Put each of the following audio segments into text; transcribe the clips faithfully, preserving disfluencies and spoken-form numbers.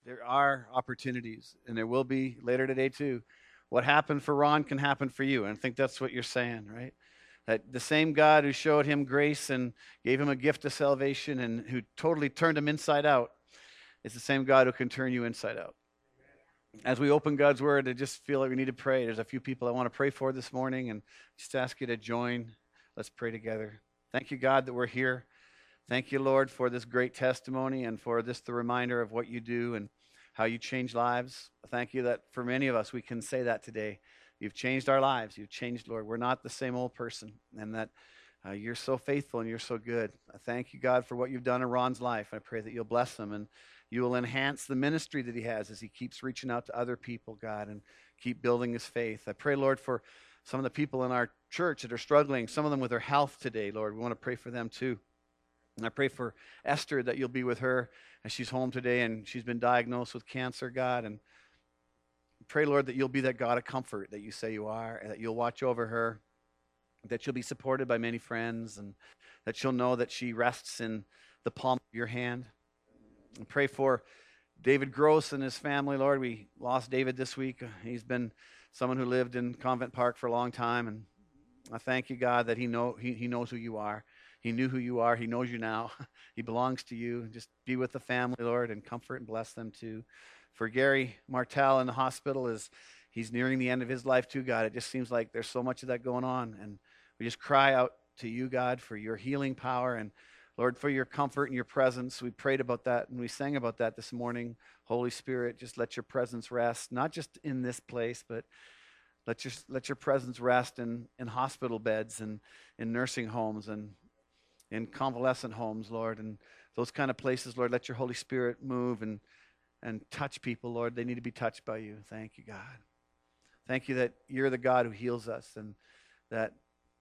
There are opportunities, and there will be later today too. What happened for Ron can happen for you. And I think that's what you're saying, right? That the same God who showed him grace and gave him a gift of salvation and who totally turned him inside out is the same God who can turn you inside out. As we open God's word, I just feel like we need to pray. There's a few people I want to pray for this morning, and just ask you to join. Let's pray together. Thank you, God, that we're here. Thank you, Lord, for this great testimony and for this the reminder of what you do and how you change lives. Thank you that for many of us, we can say that today. You've changed our lives. You've changed, Lord. We're not the same old person, and that uh, you're so faithful and you're so good. I thank you, God, for what you've done in Ron's life. I pray that you'll bless him and you will enhance the ministry that he has as he keeps reaching out to other people, God, and keep building his faith. I pray, Lord, for some of the people in our church that are struggling, some of them with their health today, Lord. We want to pray for them too. And I pray for Esther that you'll be with her as she's home today and she's been diagnosed with cancer, God. And pray, Lord, that you'll be that God of comfort that you say you are, and that you'll watch over her, that she'll be supported by many friends, and that she'll know that she rests in the palm of your hand. And pray for David Gross and his family, Lord. We lost David this week. He's been someone who lived in Convent Park for a long time, and I thank you, God, that he know he, he knows who you are. He knew who you are. He knows you now. He belongs to you. Just be with the family, Lord, and comfort and bless them too. For Gary Martell in the hospital, as he's nearing the end of his life too, God, it just seems like there's so much of that going on, and we just cry out to you, God, for your healing power and, Lord, for your comfort and your presence. We prayed about that and we sang about that this morning. Holy Spirit, just let your presence rest, not just in this place, but let your, let your presence rest in, in hospital beds and in nursing homes and in convalescent homes, Lord, and those kind of places, Lord. Let your Holy Spirit move and, and touch people, Lord. They need to be touched by you. Thank you, God. Thank you that you're the God who heals us and that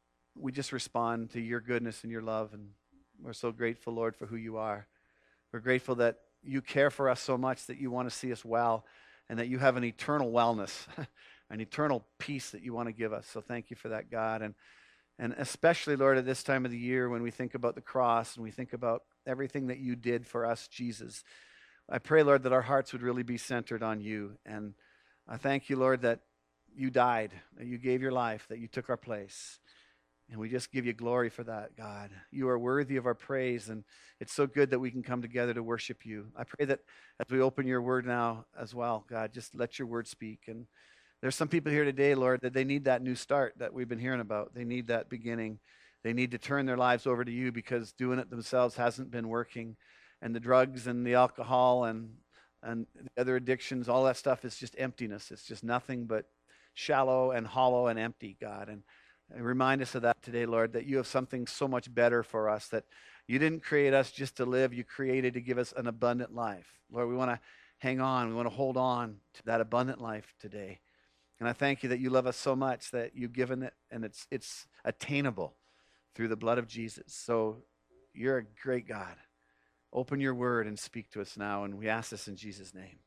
we just respond to your goodness and your love, and we're so grateful, Lord, for who you are. We're grateful that you care for us so much that you want to see us well and that you have an eternal wellness, an eternal peace that you want to give us. So thank you for that, God. And and especially, Lord, at this time of the year when we think about the cross and we think about everything that you did for us, Jesus, I pray, Lord, that our hearts would really be centered on you. And I thank you, Lord, that you died, that you gave your life, that you took our place. And we just give you glory for that, God. You are worthy of our praise, and it's so good that we can come together to worship you. I pray that as we open your word now as well, God, just let your word speak. And there's some people here today, Lord, that they need that new start that we've been hearing about. They need that beginning. They need to turn their lives over to you because doing it themselves hasn't been working. And the drugs and the alcohol and, and the other addictions, all that stuff is just emptiness. It's just nothing but shallow and hollow and empty, God. And And remind us of that today, Lord, that you have something so much better for us, that you didn't create us just to live. You created to give us an abundant life. Lord, we want to hang on. We want to hold on to that abundant life today. And I thank you that you love us so much that you've given it, and it's it's attainable through the blood of Jesus. So you're a great God. Open your word and speak to us now, and we ask this in Jesus' name.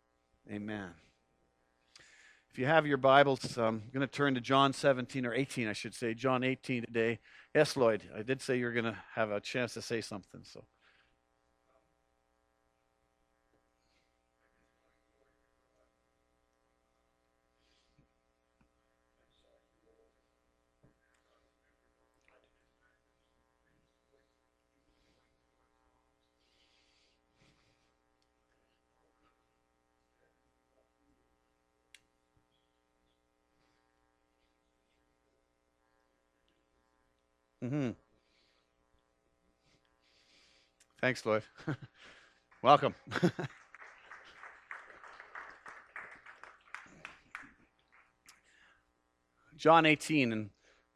Amen. If you have your Bibles, I'm going to turn to John seventeen, or eighteen, I should say, John eighteen today. Yes, Lloyd, I did say you were going to have a chance to say something. So, mm-hmm. Thanks, Lloyd. Welcome. John eighteen, and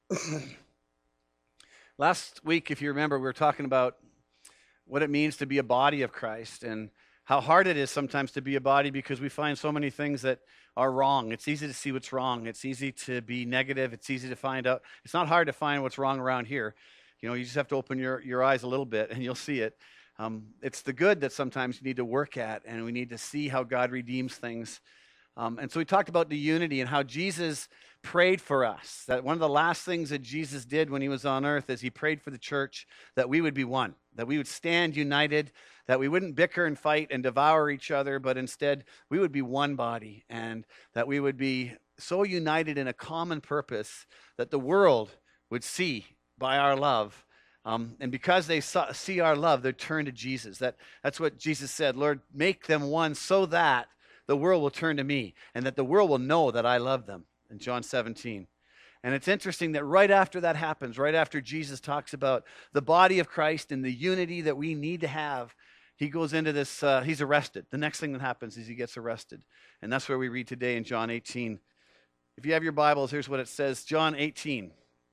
last week, if you remember, we were talking about what it means to be a body of Christ and how hard it is sometimes to be a body because we find so many things that are wrong. It's easy to see what's wrong. It's easy to be negative. It's easy to find out. It's not hard to find what's wrong around here. You know, you just have to open your, your eyes a little bit and you'll see it. Um, it's the good that sometimes you need to work at, and we need to see how God redeems things. Um, and so we talked about the unity and how Jesus prayed for us. That one of the last things that Jesus did when he was on earth is he prayed for the church that we would be one, that we would stand united, that we wouldn't bicker and fight and devour each other, but instead we would be one body, and that we would be so united in a common purpose that the world would see by our love. Um, and because they saw, see our love, they turn to Jesus. That, that's what Jesus said, Lord, make them one so that the world will turn to me and that the world will know that I love them, in John seventeen. And it's interesting that right after that happens, right after Jesus talks about the body of Christ and the unity that we need to have, he goes into this, uh, he's arrested. The next thing that happens is he gets arrested. And that's where we read today in John eighteen. If you have your Bibles, here's what it says, John eighteen.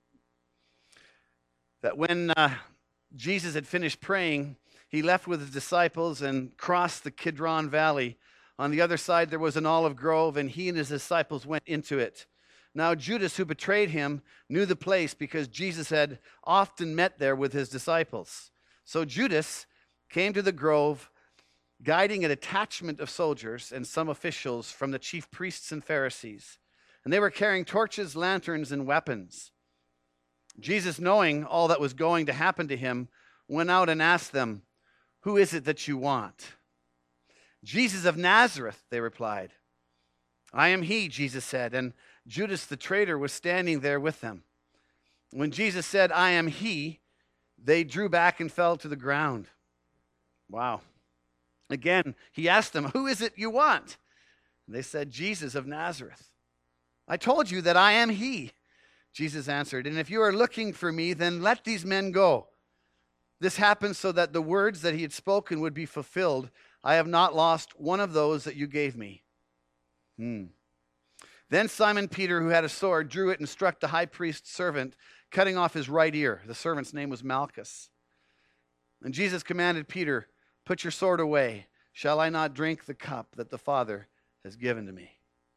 That when uh, Jesus had finished praying, he left with his disciples and crossed the Kidron Valley. On the other side, there was an olive grove, and he and his disciples went into it. Now, Judas, who betrayed him, knew the place because Jesus had often met there with his disciples. So Judas came to the grove, guiding a detachment of soldiers and some officials from the chief priests and Pharisees. And they were carrying torches, lanterns, and weapons. Jesus, knowing all that was going to happen to him, went out and asked them, "Who is it that you want?" "Jesus of Nazareth," they replied. "I am he," Jesus said, and Judas the traitor was standing there with them. When Jesus said, "I am he," they drew back and fell to the ground. Wow. Again, he asked them, "Who is it you want?" And they said, "Jesus of Nazareth." "I told you that I am he," Jesus answered, "and if you are looking for me, then let these men go." This happened so that the words that he had spoken would be fulfilled. "I have not lost one of those that you gave me." Hmm. Then Simon Peter, who had a sword, drew it and struck the high priest's servant, cutting off his right ear. The servant's name was Malchus. And Jesus commanded Peter, "Put your sword away. Shall I not drink the cup that the Father has given to me?"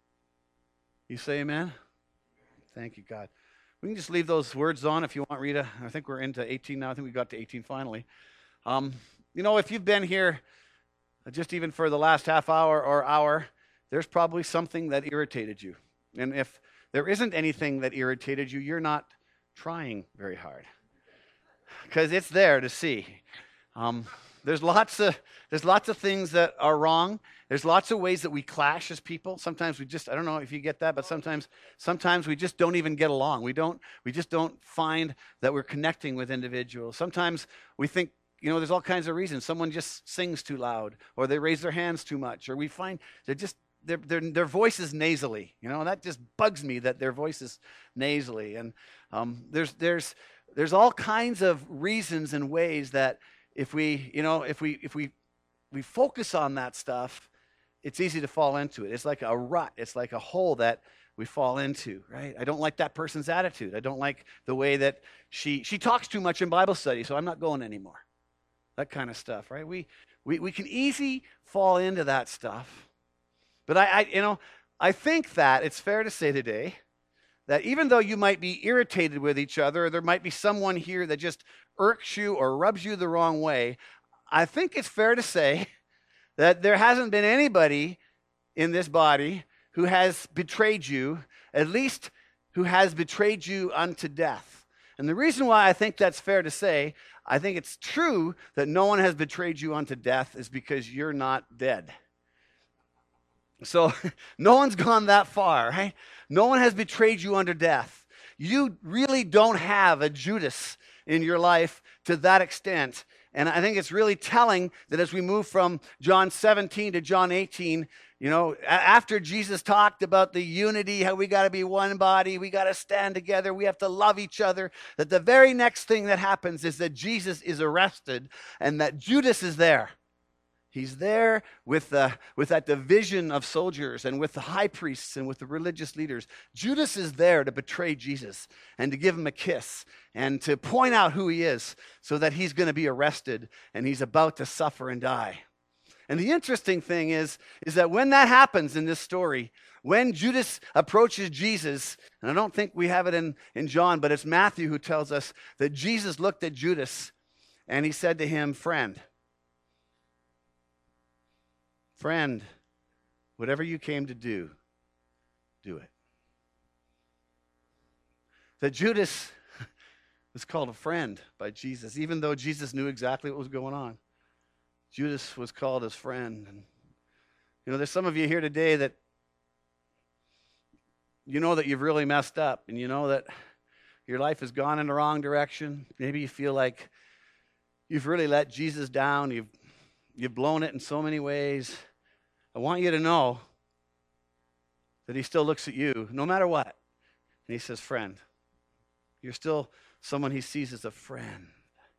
You say amen? Thank you, God. We can just leave those words on if you want, Rita. I think we're into eighteen now. I think we got to eighteen finally. Um, you know, if you've been here just even for the last half hour or hour, there's probably something that irritated you. And if there isn't anything that irritated you, you're not trying very hard. Because it's there to see. Um, there's lots of there's lots of things that are wrong. There's lots of ways that we clash as people. Sometimes we just, I don't know if you get that, but sometimes sometimes we just don't even get along. We don't we just don't find that we're connecting with individuals. Sometimes we think, you know, there's all kinds of reasons. Someone just sings too loud, or they raise their hands too much, or we find they're just their their their voice is nasally. You know, and that just bugs me that their voice is nasally. And um, there's there's there's all kinds of reasons and ways that if we, you know, if we if we we focus on that stuff, it's easy to fall into it. It's like a rut. It's like a hole that we fall into, right? I don't like that person's attitude. I don't like the way that she she talks too much in Bible study, so I'm not going anymore. That kind of stuff, right? We we we can easily fall into that stuff. But I, I you know, I think that it's fair to say today that even though you might be irritated with each other, or there might be someone here that just irks you or rubs you the wrong way, I think it's fair to say that there hasn't been anybody in this body who has betrayed you, at least who has betrayed you unto death. And the reason why I think that's fair to say, I think it's true that no one has betrayed you unto death, is because you're not dead. So no one's gone that far, right? No one has betrayed you unto death. You really don't have a Judas in your life to that extent. And I think it's really telling that as we move from John seventeen to John eighteen, you know, after Jesus talked about the unity, how we got to be one body, we got to stand together, we have to love each other, that the very next thing that happens is that Jesus is arrested and that Judas is there. He's there with, the, with that division of soldiers and with the high priests and with the religious leaders. Judas is there to betray Jesus and to give him a kiss and to point out who he is so that he's going to be arrested and he's about to suffer and die. And the interesting thing is, is that when that happens in this story, when Judas approaches Jesus, and I don't think we have it in, in John, but it's Matthew who tells us that Jesus looked at Judas and he said to him, friend, Friend, whatever you came to do, do it. That Judas was called a friend by Jesus, even though Jesus knew exactly what was going on. Judas was called his friend. And, you know, there's some of you here today that you know that you've really messed up, and you know that your life has gone in the wrong direction. Maybe you feel like you've really let Jesus down. You've, you've blown it in so many ways. I want you to know that he still looks at you, no matter what. And he says, friend. You're still someone he sees as a friend.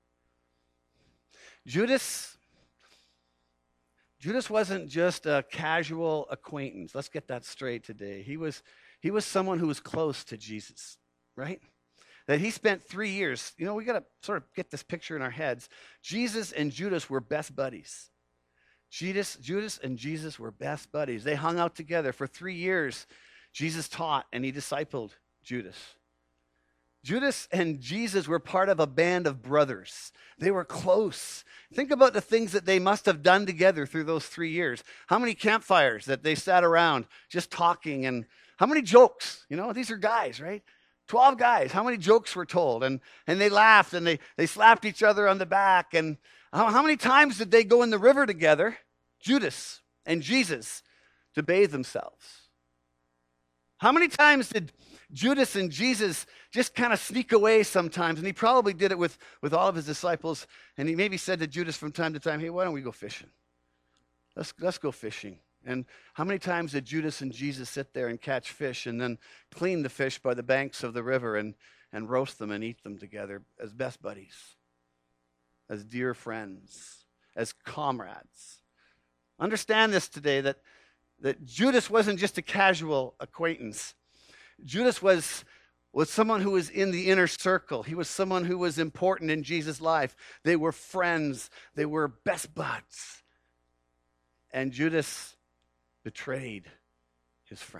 Judas, Judas wasn't just a casual acquaintance. Let's get that straight today. He was, he was someone who was close to Jesus, right? That he spent three years. You know, we got to sort of get this picture in our heads. Jesus and Judas were best buddies. Judas, Judas and Jesus were best buddies. They hung out together for three years. Jesus taught and he discipled Judas. Judas and Jesus were part of a band of brothers. They were close. Think about the things that they must have done together through those three years. How many campfires that they sat around just talking, and how many jokes? You know, these are guys, right? twelve guys. How many jokes were told? And, and they laughed and they, they slapped each other on the back. And how, how many times did they go in the river together, Judas and Jesus, to bathe themselves? How many times did Judas and Jesus just kind of sneak away sometimes? And he probably did it with, with all of his disciples. And he maybe said to Judas from time to time, hey, why don't we go fishing? Let's, let's go fishing. And how many times did Judas and Jesus sit there and catch fish and then clean the fish by the banks of the river and, and roast them and eat them together as best buddies, as dear friends, as comrades? Understand this today, that, that Judas wasn't just a casual acquaintance. Judas was, was someone who was in the inner circle. He was someone who was important in Jesus' life. They were friends. They were best buds. And Judas betrayed his friend.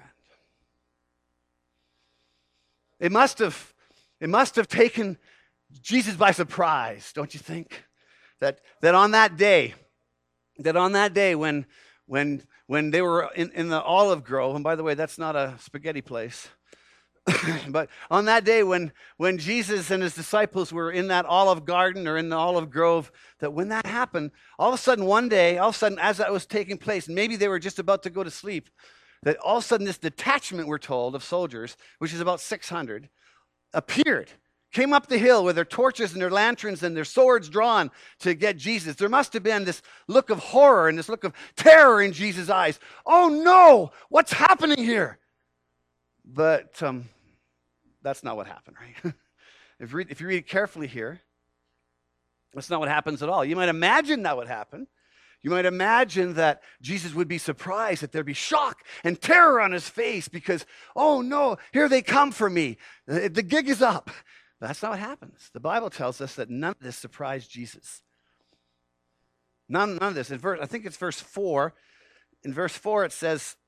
It must have, it must have taken Jesus by surprise, don't you think? That, that on that day, that on that day when, when, when they were in, in the olive grove, and by the way, that's not a spaghetti place, but on that day when, when Jesus and his disciples were in that olive garden or in the olive grove, that when that happened, all of a sudden one day, all of a sudden as that was taking place, maybe they were just about to go to sleep, that all of a sudden this detachment, we're told, of soldiers, which is about six hundred, appeared, came up the hill with their torches and their lanterns and their swords drawn to get Jesus. There must have been this look of horror and this look of terror in Jesus' eyes. Oh no, what's happening here? But um, that's not what happened, right? if, you read, if you read it carefully here, that's not what happens at all. You might imagine that would happen. You might imagine that Jesus would be surprised, that there'd be shock and terror on his face because, oh no, here they come for me. The, the gig is up. But that's not what happens. The Bible tells us that none of this surprised Jesus. None, none of this. In verse, I think it's verse four. In verse four it says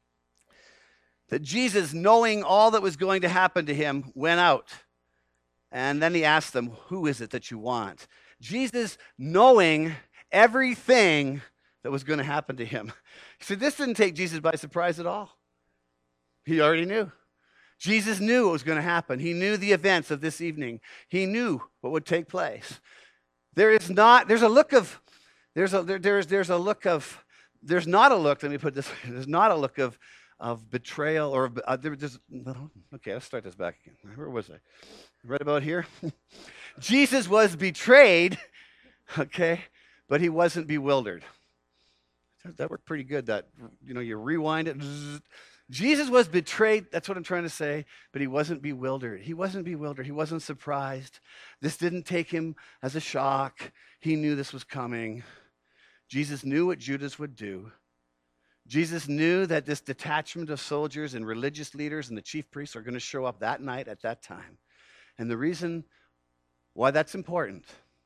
that Jesus, knowing all that was going to happen to him, went out. And then he asked them, who is it that you want? Jesus, knowing everything that was going to happen to him. See, this didn't take Jesus by surprise at all. He already knew. Jesus knew what was going to happen. He knew the events of this evening. He knew what would take place. There is not, there's a look of, there's a, there, there's, there's a look of, there's not a look, let me put this, there's not a look of, of betrayal or, uh, there, there's, okay, let's start this back again. Where was I? Right about here. Jesus was betrayed, okay, but he wasn't bewildered. That worked pretty good, that, you know, you rewind it. Jesus was betrayed, that's what I'm trying to say, but he wasn't bewildered. He wasn't bewildered. He wasn't surprised. This didn't take him as a shock. He knew this was coming. Jesus knew what Judas would do. Jesus knew that this detachment of soldiers and religious leaders and the chief priests are going to show up that night at that time. And the reason why that's important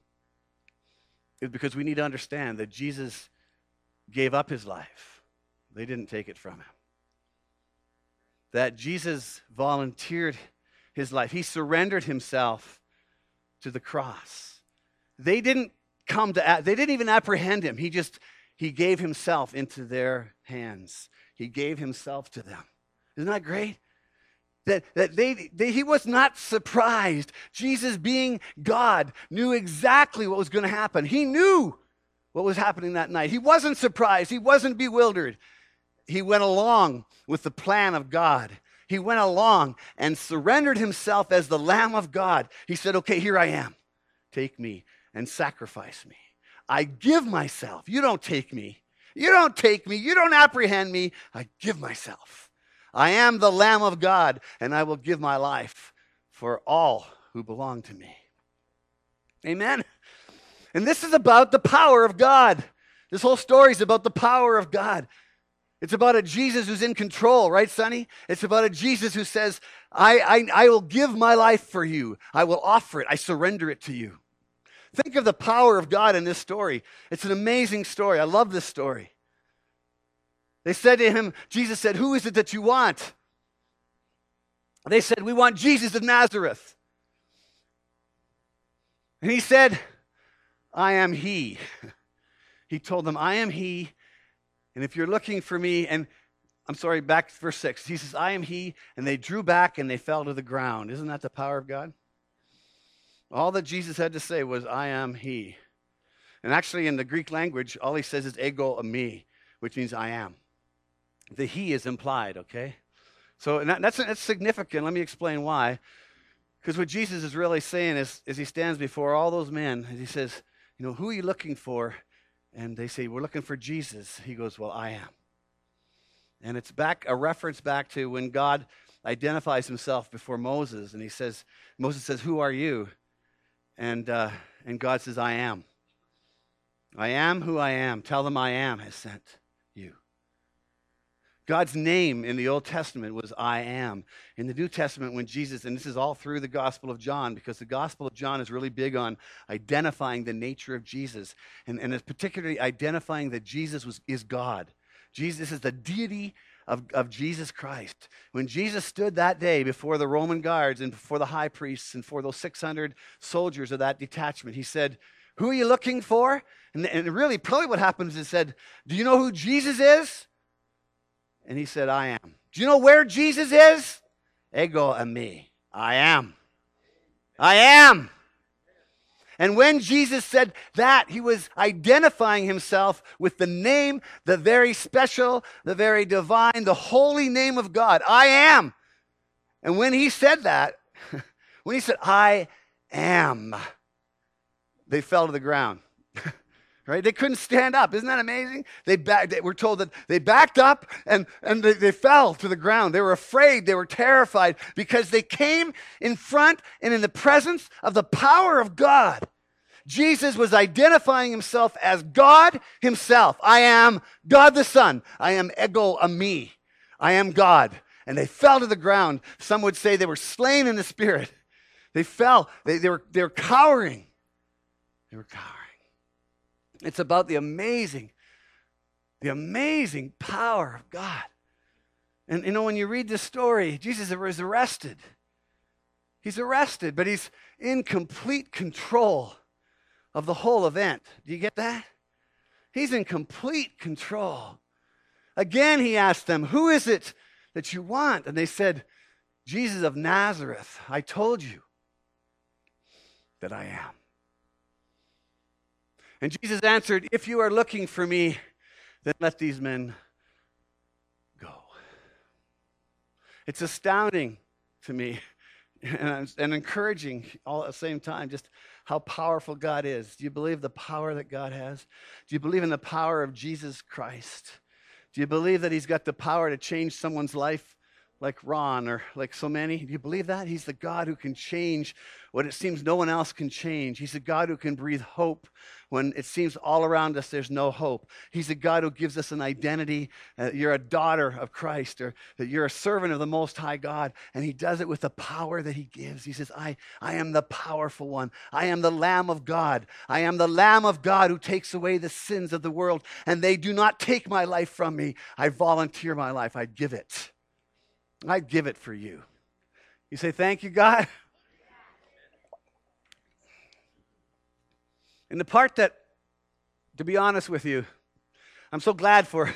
is because we need to understand that Jesus gave up his life. They didn't take it from him. That Jesus volunteered his life. He surrendered himself to the cross. They didn't come to, they didn't even apprehend him. He just, he gave himself into their hands. He gave himself to them. Isn't that great? that, that they, they, he was not surprised. Jesus, being God, knew exactly what was going to happen. He knew what was happening that night. He wasn't surprised. He wasn't bewildered. He went along with the plan of God. He went along and surrendered himself as the Lamb of God. He said, okay, here I am. Take me and sacrifice me. I give myself. You don't take me. You don't take me. You don't apprehend me. I give myself. I am the Lamb of God, and I will give my life for all who belong to me. Amen. And this is about the power of God. This whole story is about the power of God. It's about a Jesus who's in control, right, Sonny? It's about a Jesus who says, I, I, I will give my life for you. I will offer it. I surrender it to you. Think of the power of God in this story. It's an amazing story. I love this story. They said to him, Jesus said, who is it that you want? They said, we want Jesus of Nazareth. And he said, I am he. He told them, I am he. And if you're looking for me, and I'm sorry, back to verse six. He says, I am he. And they drew back and they fell to the ground. Isn't that the power of God? All that Jesus had to say was, I am he. And actually in the Greek language, all he says is ego eimi, which means I am. The he is implied, okay? So and that, that's, that's significant. Let me explain why. Because what Jesus is really saying is, is he stands before all those men and he says, you know, who are you looking for? And they say, we're looking for Jesus. He goes, well, I am. And it's back a reference back to when God identifies himself before Moses. And he says, Moses says, who are you? And, uh, and God says, I am. I am who I am. Tell them I am has sent you. God's name in the Old Testament was I am. In the New Testament, when Jesus, and this is all through the Gospel of John, because the Gospel of John is really big on identifying the nature of Jesus, and, and it's particularly identifying that Jesus was, is God. Jesus is the deity of, of Jesus Christ. When Jesus stood that day before the Roman guards and before the high priests and for those six hundred soldiers of that detachment, he said, who are you looking for? And, and really, probably what happens is said, do you know who Jesus is? And he said, I am. Do you know where Jesus is? Ego eimi. I am. I am. And when Jesus said that, he was identifying himself with the name, the very special, the very divine, the holy name of God. I am. And when he said that, when he said, I am, they fell to the ground. Right? They couldn't stand up. Isn't that amazing? They back, they were told that they backed up and, and they, they fell to the ground. They were afraid. They were terrified because they came in front and in the presence of the power of God. Jesus was identifying himself as God himself. I am God the Son. I am ego eimi. I am God. And they fell to the ground. Some would say they were slain in the spirit. They fell. They, they, were, they were cowering. They were cowering. It's about the amazing, the amazing power of God. And you know, when you read this story, Jesus is arrested. He's arrested, but he's in complete control of the whole event. Do you get that? He's in complete control. Again, he asked them, who is it that you want? And they said, Jesus of Nazareth. I told you that I am. And Jesus answered, if you are looking for me, then let these men go. It's astounding to me and, and encouraging all at the same time just how powerful God is. Do you believe the power that God has? Do you believe in the power of Jesus Christ? Do you believe that he's got the power to change someone's life like Ron or like so many? Do you believe that? He's the God who can change what it seems no one else can change. He's a God who can breathe hope when it seems all around us there's no hope. He's a God who gives us an identity. Uh, you're a daughter of Christ, or that you're a servant of the Most High God, and he does it with the power that he gives. He says, I, I am the powerful one. I am the Lamb of God. I am the Lamb of God who takes away the sins of the world, and they do not take my life from me. I volunteer my life. I give it. I give it for you. You say, thank you, God. And the part that, to be honest with you, I'm so glad for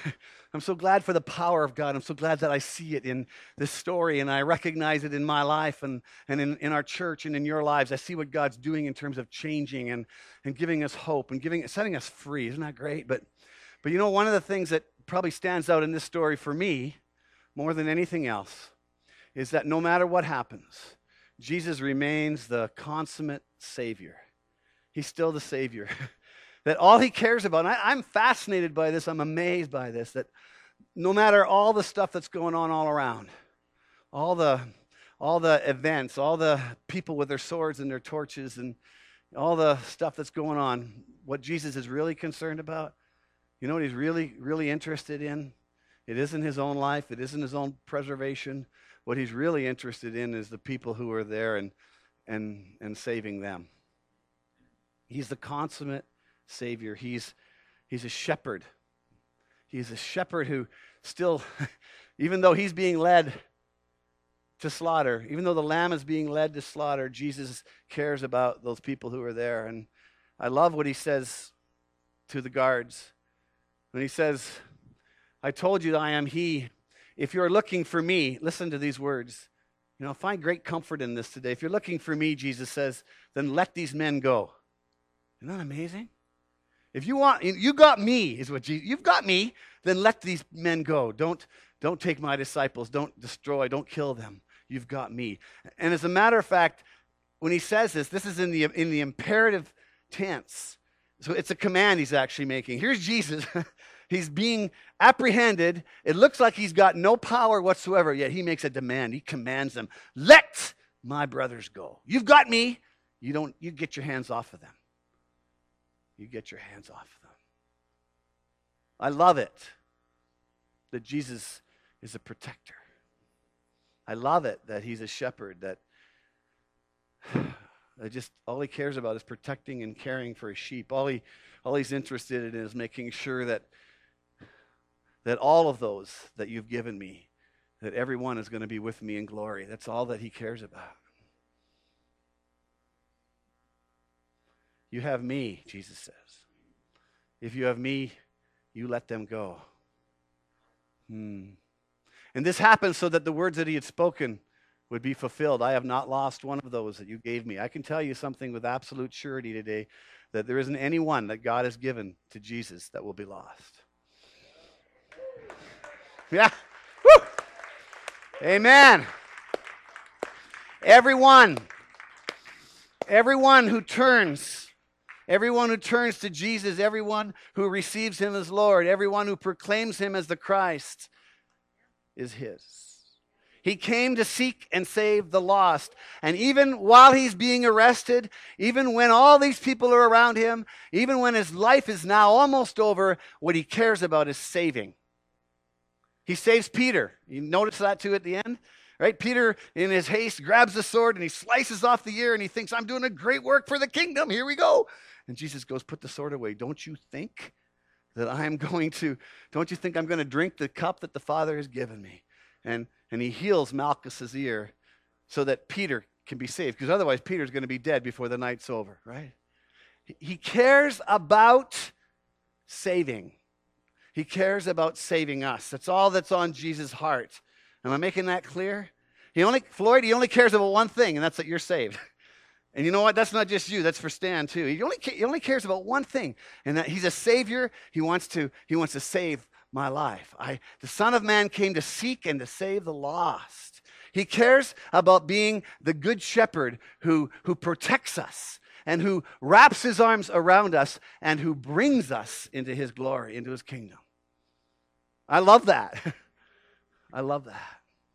I'm so glad for the power of God. I'm so glad that I see it in this story and I recognize it in my life and, and in, in our church and in your lives. I see what God's doing in terms of changing and, and giving us hope and giving, setting us free. Isn't that great? But, but you know, one of the things that probably stands out in this story for me more than anything else is that no matter what happens, Jesus remains the consummate Savior. He's still the Savior. That all he cares about, and I, I'm fascinated by this, I'm amazed by this, that no matter all the stuff that's going on all around, all the, all the events, all the people with their swords and their torches and all the stuff that's going on, what Jesus is really concerned about, you know what he's really, really interested in? It isn't his own life. It isn't his own preservation. What he's really interested in is the people who are there and, and, and saving them. He's the consummate Savior. He's, he's a shepherd. He's a shepherd who still, even though he's being led to slaughter, even though the lamb is being led to slaughter, Jesus cares about those people who are there. And I love what he says to the guards when he says, I told you that I am he. If you're looking for me, listen to these words. You know, find great comfort in this today. If you're looking for me, Jesus says, then let these men go. Isn't that amazing? If you want, you got me, is what Jesus, you've got me, then let these men go. Don't, don't take my disciples. Don't destroy, don't kill them. You've got me. And as a matter of fact, when he says this, this is in the, in the imperative tense. So it's a command he's actually making. Here's Jesus. He's being apprehended. It looks like he's got no power whatsoever, yet he makes a demand. He commands them, let my brothers go. You've got me. You don't, you get your hands off of them. You get your hands off of them. I love it that Jesus is a protector. I love it that he's a shepherd, that, that just all he cares about is protecting and caring for his sheep. All he all he's interested in is making sure that that all of those that you've given me, that everyone is going to be with me in glory. That's all that he cares about. You have me, Jesus says. If you have me, you let them go. Hmm. And this happened so that the words that he had spoken would be fulfilled. I have not lost one of those that you gave me. I can tell you something with absolute surety today, that there isn't any one that God has given to Jesus that will be lost. Yeah. Woo! Amen. Everyone, everyone who turns Everyone who turns to Jesus, everyone who receives him as Lord, everyone who proclaims him as the Christ is his. He came to seek and save the lost. And even while he's being arrested, even when all these people are around him, even when his life is now almost over, what he cares about is saving. He saves Peter. You notice that too at the end? Right? Peter, in his haste, grabs the sword and he slices off the ear and he thinks, I'm doing a great work for the kingdom. Here we go. And Jesus goes, put the sword away. Don't you think that I'm going to, don't you think I'm going to drink the cup that the Father has given me? And, and he heals Malchus's ear so that Peter can be saved. Because otherwise, Peter's going to be dead before the night's over, right? He cares about saving. He cares about saving us. That's all that's on Jesus' heart. Am I making that clear? He only, Floyd, he only cares about one thing, and that's that you're saved. And you know what? That's not just you. That's for Stan, too. He only, he only cares about one thing, and that he's a Savior. He wants to, he wants to save my life. I, the Son of Man came to seek and to save the lost. He cares about being the good shepherd who, who protects us and who wraps his arms around us and who brings us into his glory, into his kingdom. I love that. I love that.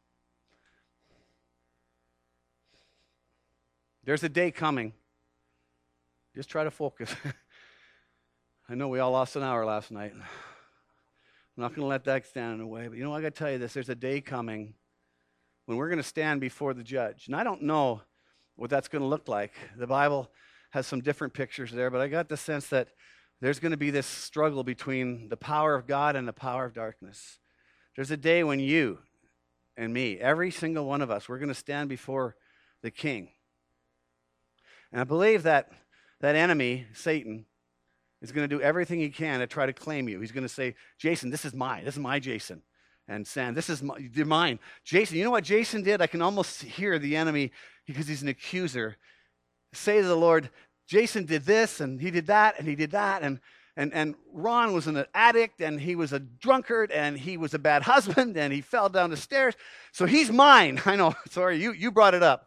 There's a day coming. Just try to focus. I know we all lost an hour last night. I'm not going to let that stand in the way. But you know, I got to tell you this. There's a day coming when we're going to stand before the judge. And I don't know what that's going to look like. The Bible has some different pictures there, but I got the sense that there's going to be this struggle between the power of God and the power of darkness. There's a day when you and me, every single one of us, we're going to stand before the King. And I believe that that enemy, Satan, is going to do everything he can to try to claim you. He's going to say, Jason, this is mine. This is my Jason. And Sam, this is my, you're mine. Jason, you know what Jason did? I can almost hear the enemy, because he's an accuser, say to the Lord, Jason did this, and he did that, and he did that, and And, and Ron was an addict, and he was a drunkard, and he was a bad husband, and he fell down the stairs. So he's mine. I know, sorry, you, you brought it up.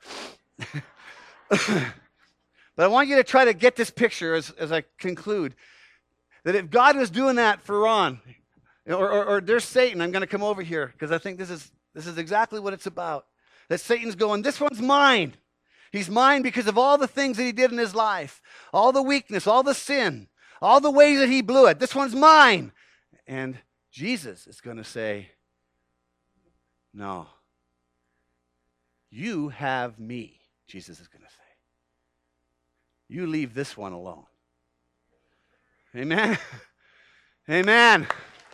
But I want you to try to get this picture as, as I conclude, that if God was doing that for Ron, or, or, or there's Satan, I'm going to come over here, because I think this is, this is exactly what it's about. That Satan's going, this one's mine. He's mine because of all the things that he did in his life, all the weakness, all the sin, all the ways that he blew it. This one's mine. And Jesus is going to say, no. You have me, Jesus is going to say. You leave this one alone. Amen? Amen.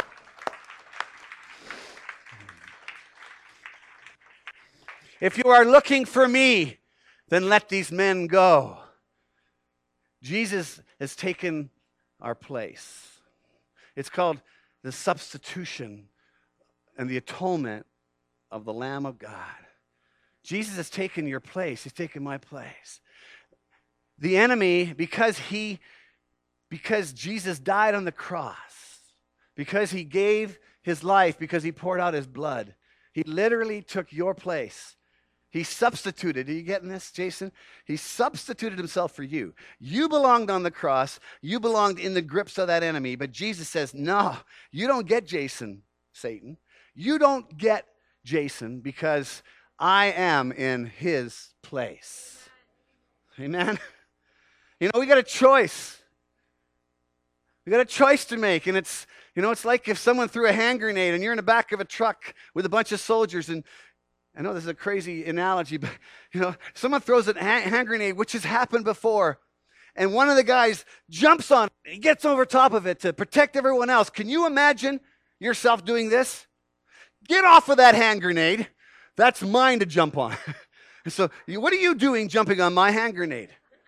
If you are looking for me, then let these men go. Jesus has taken our place. It's called the substitution and the atonement of the Lamb of God. Jesus has taken your place. He's taken my place. The enemy, because he, because Jesus died on the cross, because he gave his life, because he poured out his blood, he literally took your place. He substituted. Are you getting this, Jason? He substituted himself for you. You belonged on the cross. You belonged in the grips of that enemy. But Jesus says, no, you don't get Jason, Satan. You don't get Jason because I am in his place. Amen? You know, we got a choice. We got a choice to make. And it's, you know, it's like if someone threw a hand grenade and you're in the back of a truck with a bunch of soldiers, and I know this is a crazy analogy, but, you know, someone throws a hand grenade, which has happened before, and one of the guys jumps on it. He gets over top of it to protect everyone else. Can you imagine yourself doing this? Get off of that hand grenade. That's mine to jump on. So what are you doing jumping on my hand grenade?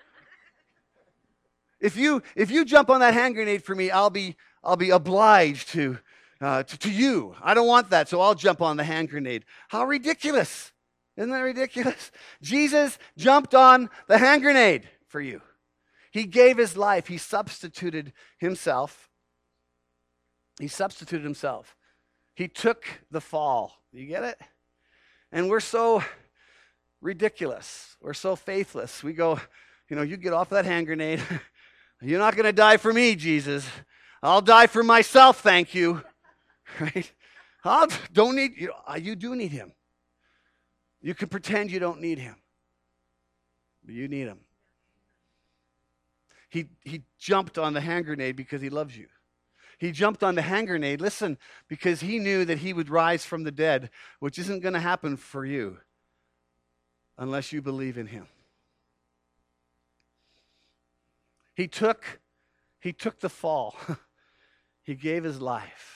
If you, if you jump on that hand grenade for me, I'll be, I'll be obliged to Uh, to, to you. I don't want that, so I'll jump on the hand grenade. How ridiculous. Isn't that ridiculous? Jesus jumped on the hand grenade for you. He gave his life. He substituted himself. He substituted himself. He took the fall. You get it? And we're so ridiculous. We're so faithless. We go, you know, you get off that hand grenade. You're not going to die for me, Jesus. I'll die for myself, thank you. Right? I don't need you. You do need him. You can pretend you don't need him, but you need him. He he jumped on the hand grenade because he loves you. He jumped on the hand grenade, listen, because he knew that he would rise from the dead, which isn't going to happen for you unless you believe in him. He took he took the fall. He gave his life.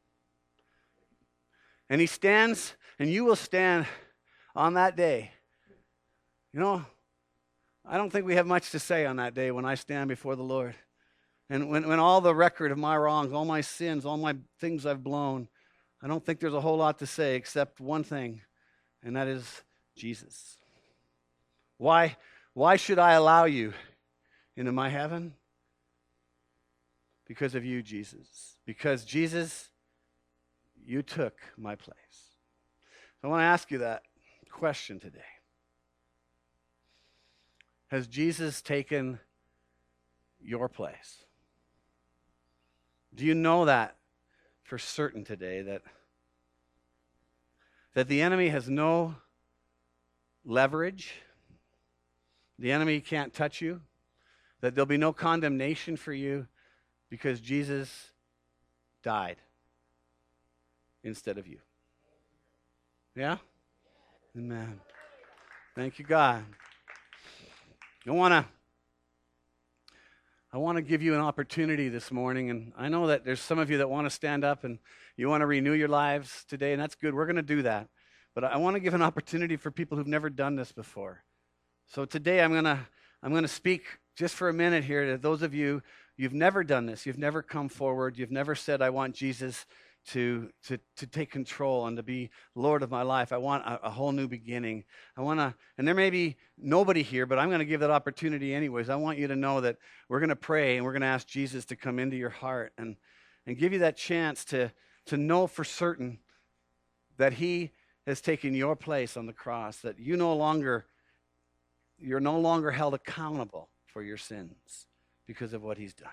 And he stands, and you will stand on that day. You know, I don't think we have much to say on that day when I stand before the Lord. And when, when all the record of my wrongs, all my sins, all my things I've blown, I don't think there's a whole lot to say except one thing, and that is Jesus. Why, why should I allow you into my heaven? Because of you, Jesus. Because Jesus, you took my place. So I want to ask you that question today. Has Jesus taken your place? Do you know that for certain today, that, that the enemy has no leverage? The enemy can't touch you? That there'll be no condemnation for you because Jesus died instead of you? Yeah? Amen. Thank you, God. I want to I want to give you an opportunity this morning, and I know that there's some of you that want to stand up and you want to renew your lives today, and that's good. We're going to do that. But I want to give an opportunity for people who've never done this before. So today I'm going to I'm going to speak just for a minute here to those of you you've never done this, you've never come forward, you've never said, I want Jesus to, to, to take control and to be Lord of my life. I want a, a whole new beginning. I want to, and there may be nobody here, but I'm going to give that opportunity anyways. I want you to know that we're going to pray and we're going to ask Jesus to come into your heart and, and give you that chance to, to know for certain that he has taken your place on the cross, that you no longer, you're no longer held accountable for your sins because of what he's done.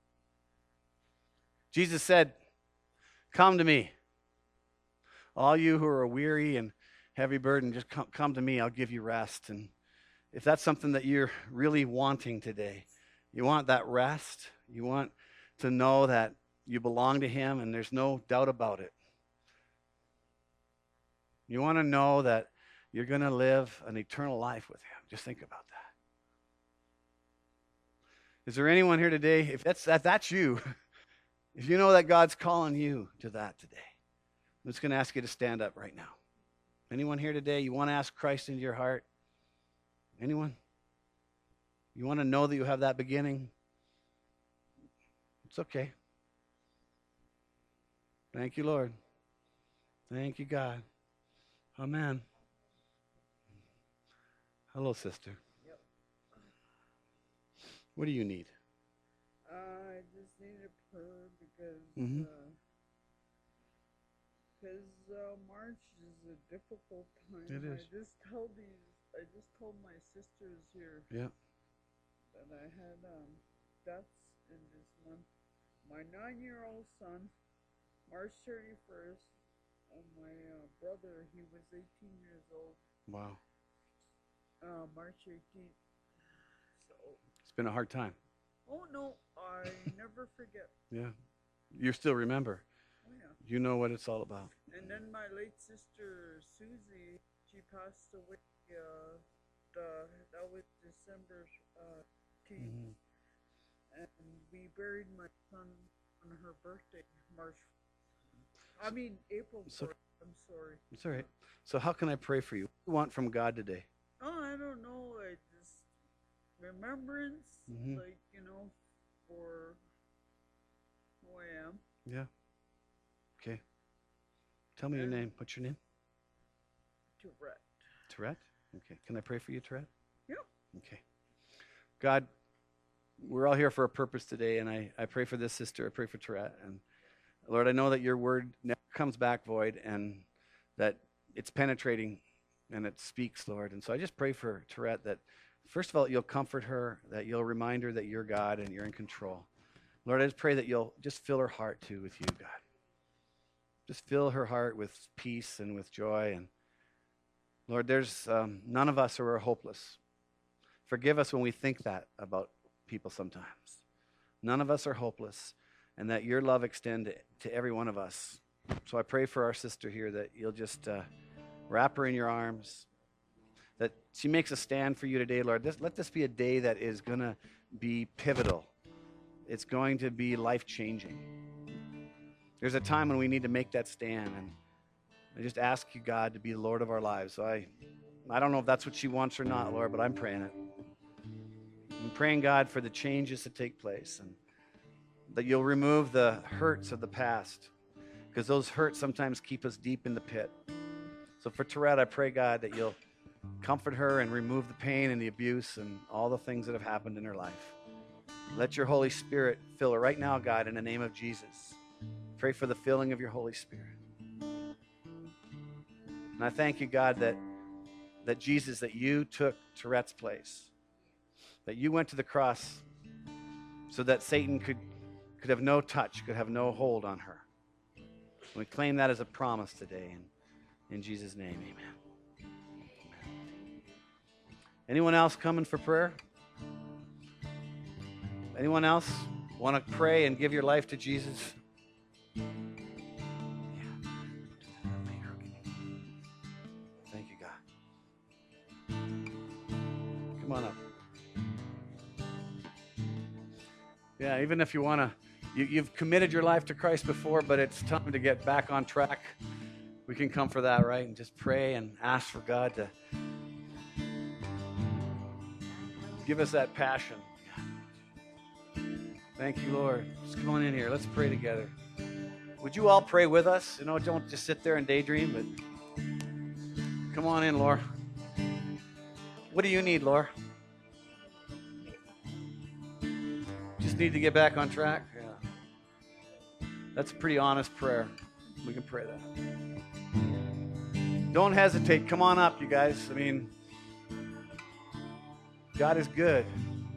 Jesus said, come to me. All you who are weary and heavy burdened, just come, come to me. I'll give you rest. And if that's something that you're really wanting today, you want that rest, you want to know that you belong to him and there's no doubt about it. You want to know that you're going to live an eternal life with him. Just think about that. Is there anyone here today, if that's, if that's you, if you know that God's calling you to that today, I'm just going to ask you to stand up right now. Anyone here today, you want to ask Christ into your heart? Anyone? You want to know that you have that beginning? It's okay. Thank you, Lord. Thank you, God. Amen. Hello, sister. Yep. What do you need? Uh, I just need a prayer because Mhm. uh, cause, uh, March is a difficult time. It is. I just told these. I just told my sisters here Yeah. that I had um, deaths in this month. My nine-year-old son, March thirty-first, and my uh, brother, he was eighteen years old, Wow. uh, March eighteenth. So, It's been a hard time. oh no, I never forget. Yeah. You still remember. Oh yeah. You know what it's all about. And then my late sister Susie, she passed away. Uh, the, that was December uh, eighteenth, Mhm. and we buried my son on her birthday, March. I mean April So- fourth. I'm sorry. It's all right. So how can I pray for you? What do you want from God today? Oh, I don't know. I just remembrance, Mhm. like you know, for who I am. Yeah. Okay. Tell me your And- name. What's your name? Tourette. Tourette? Okay. Can I pray for you, Tourette? Yep. Okay. God, we're all here for a purpose today, and I, I pray for this sister. I pray for Tourette. And Lord, I know that your word never comes back void and that it's penetrating and it speaks, Lord. And so I just pray for Tourette that, first of all, you'll comfort her, that you'll remind her that you're God and you're in control. Lord, I just pray that you'll just fill her heart too with you, God. Just fill her heart with peace and with joy. And Lord, there's um, none of us who are hopeless. Forgive us when we think that about people sometimes. None of us are hopeless, and that your love extend to, to every one of us. So I pray for our sister here that you'll just uh, wrap her in your arms, that she makes a stand for you today, Lord. This, let this be a day that is going to be pivotal. It's going to be life-changing. There's a time when we need to make that stand, and I just ask you, God, to be the Lord of our lives. So I, I don't know if that's what she wants or not, Lord, but I'm praying it. I'm praying, God, for the changes to take place and that you'll remove the hurts of the past, because those hurts sometimes keep us deep in the pit. So for Tourette, I pray, God, that you'll comfort her and remove the pain and the abuse and all the things that have happened in her life. Let your Holy Spirit fill her right now, God, in the name of Jesus. Pray for the filling of your Holy Spirit. And I thank you, God, that, that Jesus, that you took Tourette's place, that you went to the cross so that Satan could, could have no touch, could have no hold on her. And we claim that as a promise today. And in Jesus' name, amen. Amen. Anyone else coming for prayer? Anyone else want to pray and give your life to Jesus? Yeah. Thank you, God. Come on up. Yeah, even if you want to, you, you've committed your life to Christ before, but it's time to get back on track. We can come for that, right? And just pray and ask for God to give us that passion. Thank you, Lord. Just come on in here. Let's pray together. Would you all pray with us? You know, don't just sit there and daydream, but come on in, Laura. What do you need, Laura? Just need to get back on track? Yeah. That's a pretty honest prayer. We can pray that. Don't hesitate. Come on up, you guys. I mean, God is good.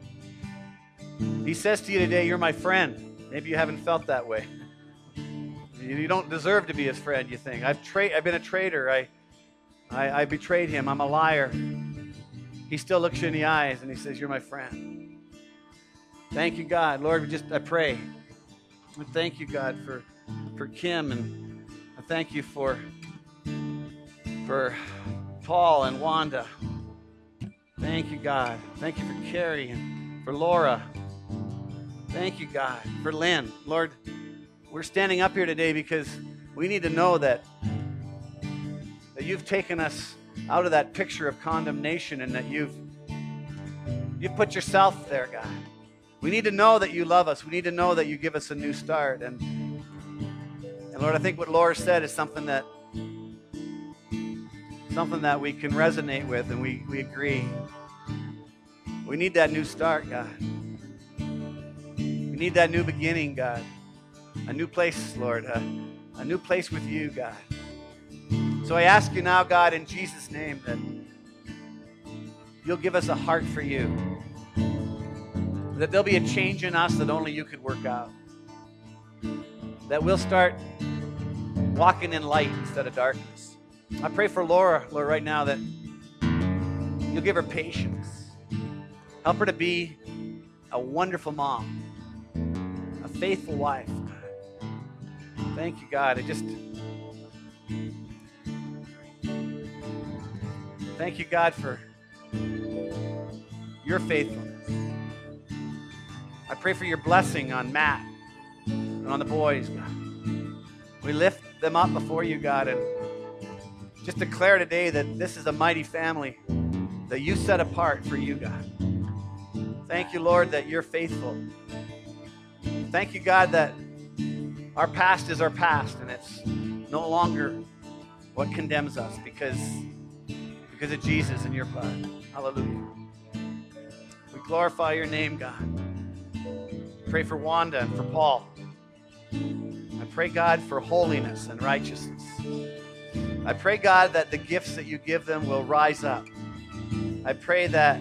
He says to you today, you're my friend. Maybe you haven't felt that way. You don't deserve to be his friend, you think. I've tra- I've been a traitor. I, I, I betrayed him. I'm a liar. He still looks you in the eyes and he says, you're my friend. Thank you, God. Lord, we just, I pray. I thank you, God, for, for Kim, and I thank you for, for Paul and Wanda. Thank you, God. Thank you for Carrie and for Laura. Thank you, God, for Lynn. Lord, we're standing up here today because we need to know that, that you've taken us out of that picture of condemnation and that you've, you've put yourself there, God. We need to know that you love us. We need to know that you give us a new start. And, and Lord, I think what Laura said is something that something that we can resonate with, and we, we agree. We need that new start, God. We need that new beginning, God. A new place, Lord. A, a new place with you, God. So I ask you now, God, in Jesus' name, that you'll give us a heart for you. That there'll be a change in us that only you could work out. That we'll start walking in light instead of darkness. I pray for Laura, Lord, right now, that you'll give her patience. Help her to be a wonderful mom, a faithful wife. Thank you, God. I just thank you, God, for your faithfulness. I pray for your blessing on Matt and on the boys, God. We lift them up before you, God, and just declare today that this is a mighty family that you set apart for you, God. Thank you, Lord, that you're faithful. Thank you, God, that our past is our past, and it's no longer what condemns us because, because of Jesus and your blood. Hallelujah. We glorify your name, God. Pray for Wanda and for Paul. I pray, God, for holiness and righteousness. I pray, God, that the gifts that you give them will rise up. I pray that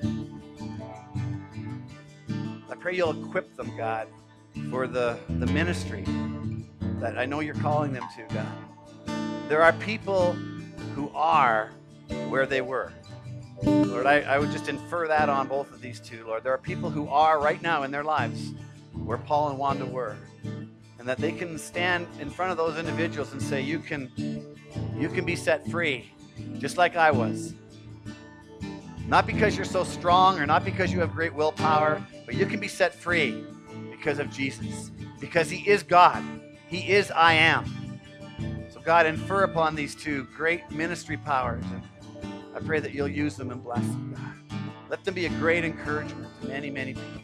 I pray you'll equip them, God, for the, the ministry that I know you're calling them to, God. There are people who are where they were. Lord, I, I would just infer that on both of these two, Lord. There are people who are right now in their lives where Paul and Wanda were, and that they can stand in front of those individuals and say, you can, you can be set free, just like I was. Not because you're so strong or not because you have great willpower, but you can be set free because of Jesus, because he is God. He is I am. So God, infer upon these two great ministry powers, and I pray that you'll use them and bless them, God. Let them be a great encouragement to many, many people.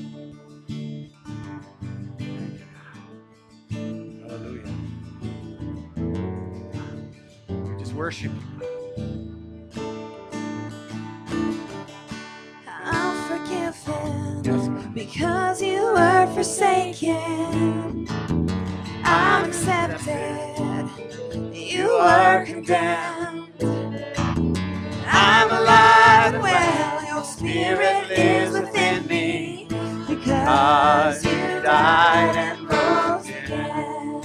Hallelujah. We just worship you. I'm forgiven, yes, because you were forsaken. I'm accepted, you were condemned. I'm alive and well, your spirit lives within me, because you died and rose again.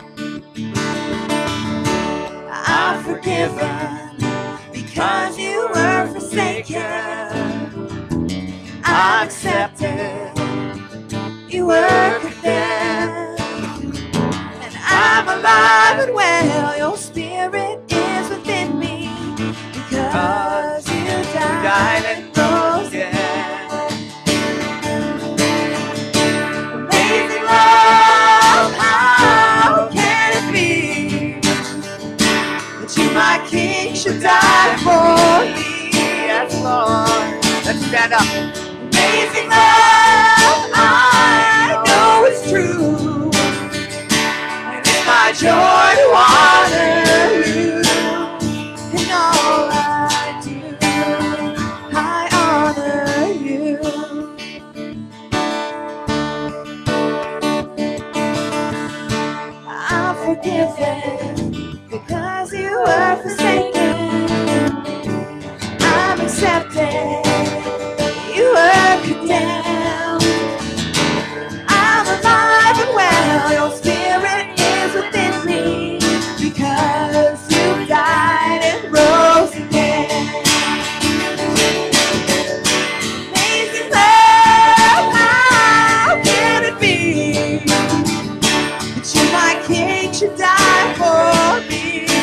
I'm forgiven, because you were forsaken. I'm accepted, you were condemned. And I'm alive and well, your spirit is within me, because you died and rose again. Amazing love, how can it be that you, my King, should die for me? Yes, Lord. Let's stand up. Amazing love, I joy to honor you. In all I do, I honor you. I'm forgiven because you were forsaken. I'm accepted, you were condemned. I'm alive and well, your spirit is within me, because you died and rose again. Amazing love, how can it be that you, my King, should die for me?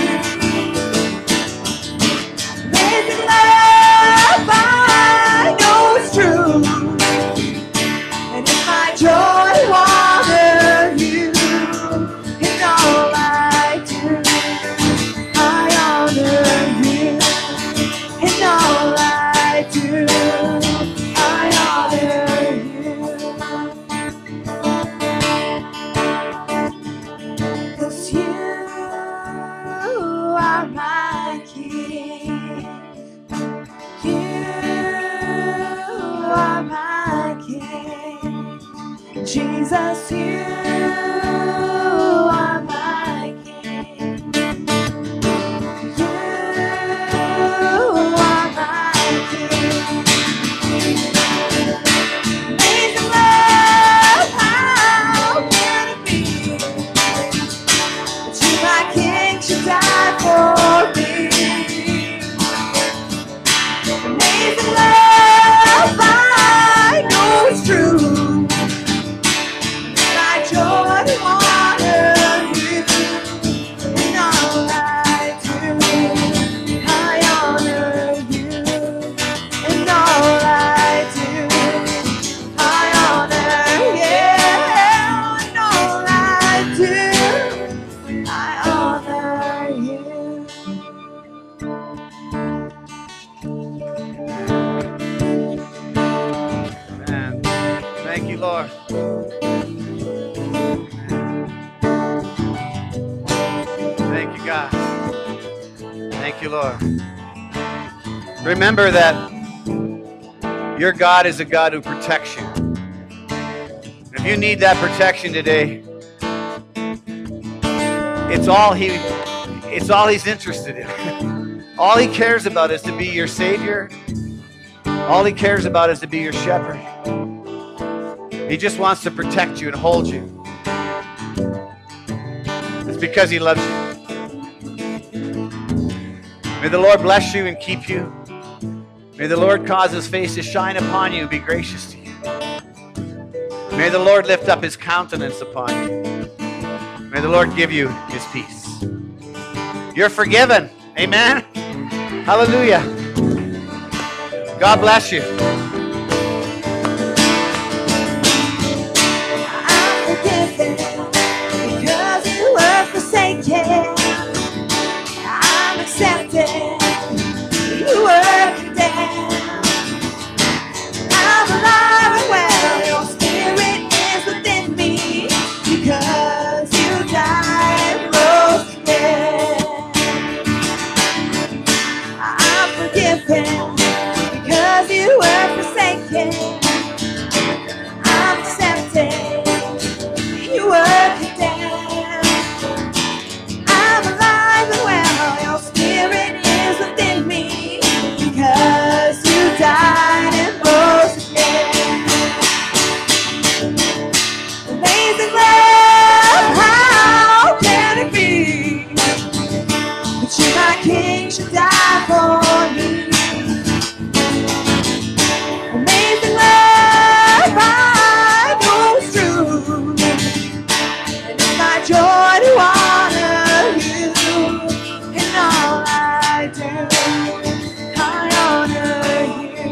Amazing love, I know it's true, and it's my joy to honor you. In all I do, I honor you. In all I do, I honor you. 'Cause you are my King. You are my King. Jesus, you are my King. You are my King. Amazing love, how can it be that you, my King, should die for me? Amazing love, I know it's true. My joy to honor you. In all I do, I honor you. In all I do, I honor you. In all I do, I honor you. Man, thank you, Lord. Thank you, God. Thank you, Lord. Remember that your God is a God who protects you. If you need that protection today, it's all he it's all he's interested in. All he cares about is to be your Savior. All he cares about is to be your shepherd. He just wants to protect you and hold you. It's because he loves you. May the Lord bless you and keep you. May the Lord cause his face to shine upon you and be gracious to you. May the Lord lift up his countenance upon you. May the Lord give you his peace. You're forgiven. Amen. Hallelujah. God bless you. I'm forgiven because you were forsaken. I'm accepted, you were condemned. I'm alive and well, your spirit is within me, because you died and rose again. I'm forgiven because you were forsaken. I'm accepted, you were condemned. I'm alive and well, your spirit is within me, because you died and rose again. Amazing love, how can it be that you, my King, should die for me? Amazing love, I know it's true, and it's my joy to honor you. In all I do, I honor you.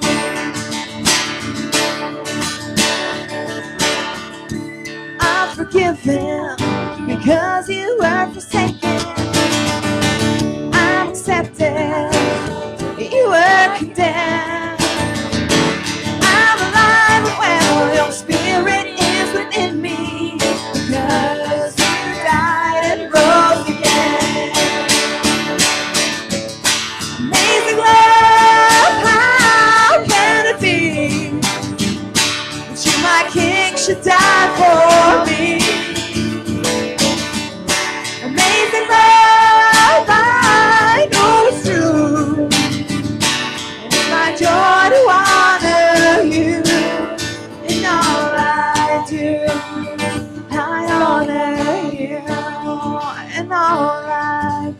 I'm forgiven because you were forsaken. I'm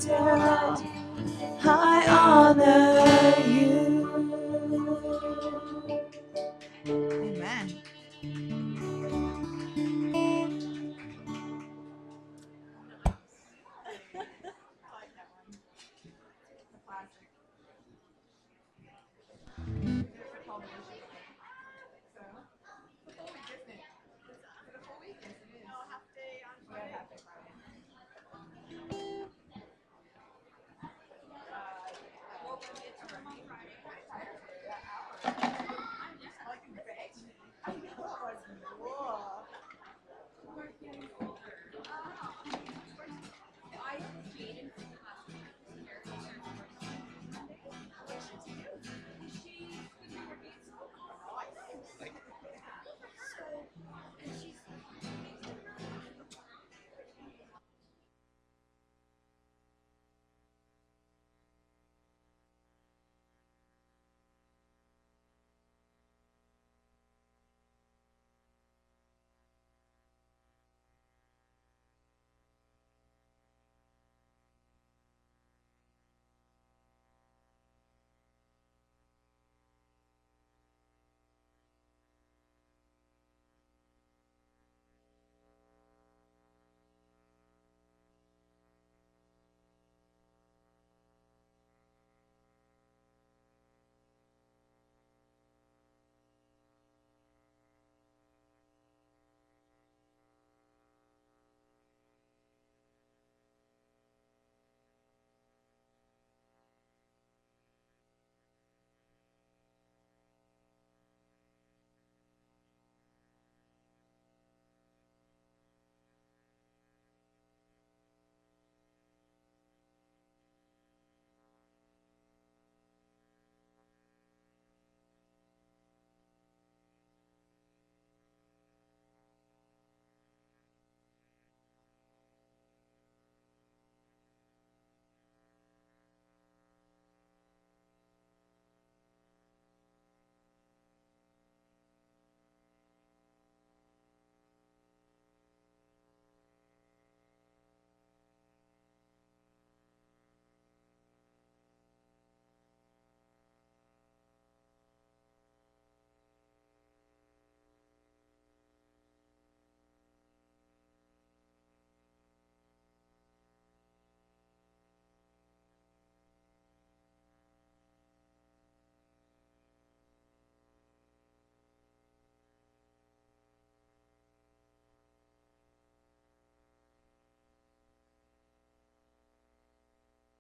still. I honor